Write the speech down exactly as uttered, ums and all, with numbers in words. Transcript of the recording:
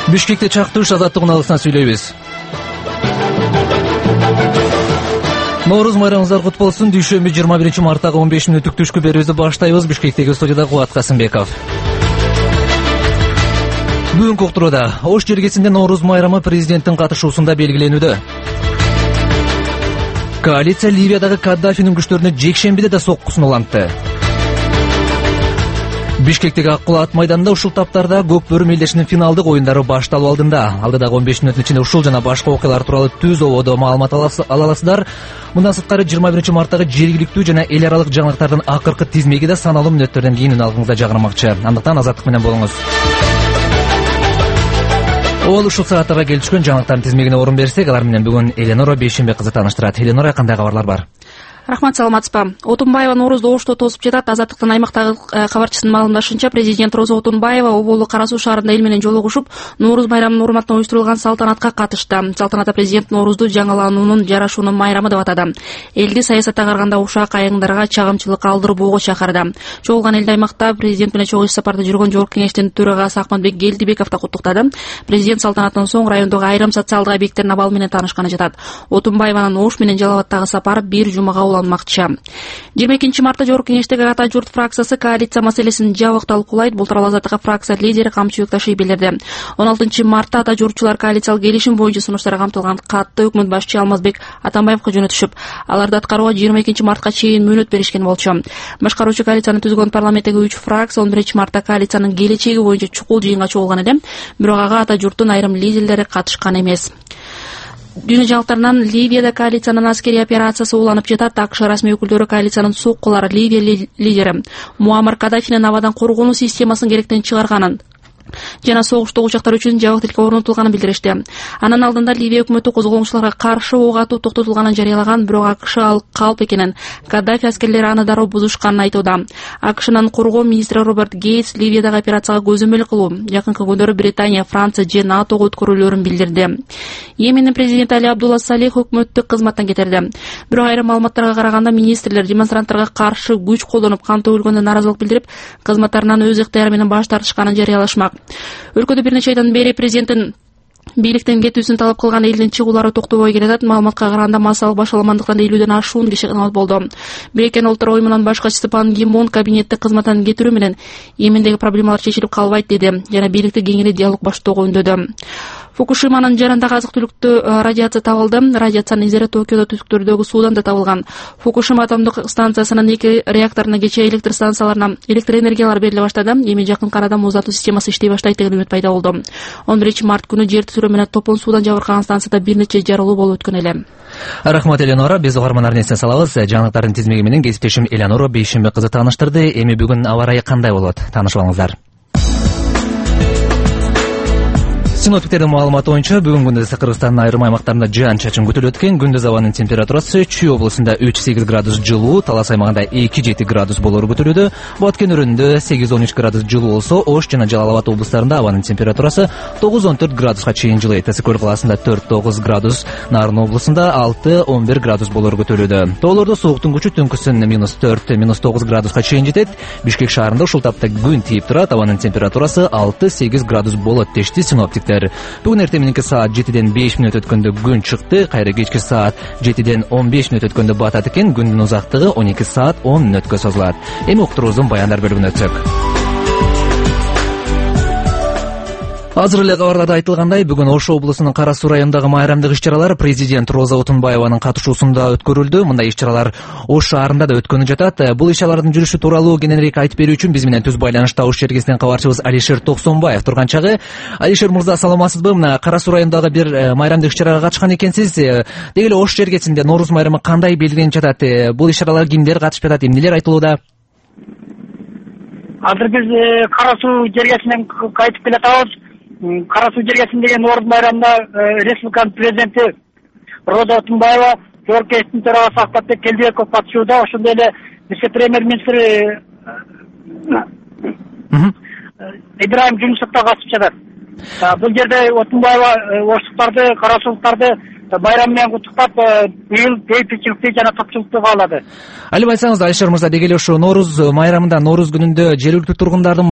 Бишкекте чактырыш азаттыгын алысынан сүйлөйбүз. Норуз майрамыңыздар кут болсун. Дүйшөмбү жыйырма биринчи марттагы он беш мүнөттүк түшкү берүүбүздү баштайбыз. Бишкектеги студияда Кубат Касымбеков. Бүгүнкү уктурууда Ош жергесинде Норуз майрамы президенттин катышуусунда белгиленүүдө. Коалиция Ливиядагы Каддафинин күчтөрүнө жекшембиде да соккусун улантты. Бишкектеги Ак Булат майданында ушул таптарда Көкбөрү мелдешинин финалдык оюндары башталып алдында. Алдыдагы он беш мүнөттүн ичинде ушул жана башка окуялар тууралуу түз ободо маалымат ала аласыздар. Мындан сырткары жыйырма биринчи марттагы жергиликтүү жана эл аралык жаңылыктардын акыркы тизмеги да саналуу мүнөттөрдөн кийин үн алгыңызда жагырмакчы. Андыктан азаттык менен болуңуз. Ол ушул сааттарга келип түшкөн жаңылыктардын тизмегине орун берсек, алар менен бүгүн Эленора Бейшембек кызы тааныштырат. Эленора, кандай кабарлар бар? Рахмат, саламатсызбы. Отунбаева Ноорузду Ошто тосуп жатат. Азаттыктын аймактагы кабарчысынын маалымдашынча, президент Роза Отунбаева Оболу Кара Суу шаарында эл менен жолугушуп, Норуз майрамынын урматына уюштурулган салтанатка катышты. Салтанатта президент Ноорузду жаңылануунун, жарашуунун майрамы деп атады. Элди саясатта караганда ушак айыңдарга чагымчылык алдырбоого чакырды. Чогулган элди аймакта президент менен чогуу иш сапарда жүргөн Жогорку Кеңештин төрагасы Акматбек Келдибеков да куттуктады. Президент салтанаттан соң райондогу айрым социалдык объекттердин абалы менен таанышканы жатат. Отунбаеванын Ош менен Жалал абадтагы сапары бир жумага уланмакчы. жыйырма экинчи мартта Жогорку Кеңештеги Ата журт фракциясы коалиция маселесин жабык талкуулайт. Бул тууралуу Азаттыкка фракция лидери Камчыбек Ташиев билдирди. он алтынчы мартта Ата журтчулар коалициялык келишим боюнча сунуштары камтылган катты өкмөт башчы Алмазбек Атамбаевга жөнөтүшүп, аларды аткарууга жыйырма экинчи мартка чейин мөөнөт беришкен болчу. Башкаруучу коалицияны түзгөн парламенттеги үч фракция он биринчи мартта коалициянын келечеги боюнча чукул жыйынга чогулган эле, бирок ага Ата журттун айрым лидерлери катышкан эмес. Дүйнө жаңылыктарынан Ливияда коалициянын аскерий операциясы уланып жатат. АКШ расмий өкүлдөрү коалициянын соккулары Ливия лидери Муаммар Каддафинин абадан коргонуу системасын керектен чыгарганын жана согуштагы учактар үчүн жабык тилке орнотулганын билдиришти. Анын алдында Ливия өкмөтү козголгончуларга каршы ок атуу токтотулганын жарыялаган, бирок АКШ ал калп экенин, Каддафи аскерлери аны дароо бузушканын айтууда. АКШнын коргоо министри Роберт Гейтс Ливиядагы операцияга көзөмөл кылуу, жакынкы күндөрү Британия, Франция же НАТОго өткөрүлөрүн билдирди. Йемендин президенти Али Абдулла Салих өкмөттүк кызматтан кетирди. Бирок айрым маалыматтарга караганда министрлер демонстранттарга каршы күч колдонуп, кан төгүлгөндө нааразылык билдирип, кызматтарынан өз ыктыяры менен баш тартышканын жарыялашмак. Өлкөдө бир нече айдан бери президенттин бийликтен кетүүсүн талап кылган элдин чыгуулары токтобой келатат. Маалыматка караганда массалык башаламандыктан элүүдөн ашуун киши кыналат болду. Бириккен Улуттар уюмунун башчысы Пан Ги Мун кабинетте кызматтан кетирүү менен Йемендеги проблемалар чечилип калбайт деди жана бийликти кеңири диалог баштоого үндөдү. Фукушиманын жарандагы азык түлүктүү радиация табылды. Радиациянын издери Токиодо түштүктөрдөгү суудан да табылган. Фукушима атомдук станциясынын эки реакторуна кечээ электр станцияларына электр энергиялар бериле баштады. Эми жакын арада муздатуу системасы иштей баштайт деген үмүт пайда болду. он биринчи март күнү жер титирөө менен топон суудан жабыркаган станцияда бир нече жарылуу болуп өткөн эле. Рахмат, Эленора. Биз угармандар эсине салабыз. Жаңылыктардын тизмеги менен кесиптешим Эленора Бейшембек кызы тааныштырды. Эми бүгүн аба ырайы кандай болот? Таанышып алыңыздар. Синоптиктердин маалыматы боюнча бүгүн күндүз Кыргызстандын айрым аймактарында жаан-чачын күтүлөт экен. Күндүз абанын температурасы Чүй облусунда үч сегиз градус жылуу, Талас аймагында эки жети градус болору күтүлүүдө. Баткен өрөөнүндө сегиз он үч градус жылуу болсо, Ош жана Жалал абад облустарында абанын температурасы тогуз он төрт градуска чейин жылыйт. Тасыкөл калаасында төрт тогуз градус, Нарын облусунда алты он бир градус болору күтүлүүдө. Тоолордо сууктун күчү түнкүсүн минус төрт минус тогуз градуска чейин жетет. Бишкек шаарында ушул тапта күн тийип турат, абанын температурасы алты сегиз градус болот дешти синоптиктер. Бүгүн эртең мененки саат жетиден беш мүнөт өткөндө күн чыкты, кайра кечки саат жетиден он беш мүнөт өткөндө батат экен. Күндүн узактыгы он эки саат он мүнөткө созулат. Эми уктуруубуздун баяндар бөлүгүнө өтсөк. Азыр эле кабарларда айтылгандай, бүгүн Ош облусунун Кара Суу районундагы майрамдык иш-чаралар президент Роза Отунбаеванын катышуусунда өткөрүлдү. Мындай иш-чаралар Ош шаарында да өткөнү жатат. Бул иш-чаралардын жүрүшү тууралуу кененирээк айтып берүү үчүн биз менен түз байланышта Ош жергесинен кабарчыбыз Алишер Токсонбаев турган чагы. Алишер мырза, саламатсызбы? Мына Кара Суу районундагы бир майрамдык иш-чарага катышкан экенсиз. Деги эле Ош жергесинде Норуз майрамы кандай белгиленип жатат? Бул иш-чараларга кимдер катышып жатат? Эмнелер айтылууда? Азыр биз Кара Суу жергесинен кайтып келатабыз. Кара Суу жергесиндеги Норуз майрамына республиканын президенти Роза Отунбаева, Жогорку Кеңештин төрагасы Акматбек Келдибеков катышууда. Ошондой эле вице премьер-министр Ибраим Жумушев да катышып жатат. Бул жерде Отунбаева оштуктарды, кара суулуктарды байрам менен куттуктап, быйыл бейбитчиликти жана топчулукту каалады. Алим айтсаңыз, Алишер мырза, деги эле ушу Норуз майрамында, Норуз күнүндө жергиликтүү тургундардын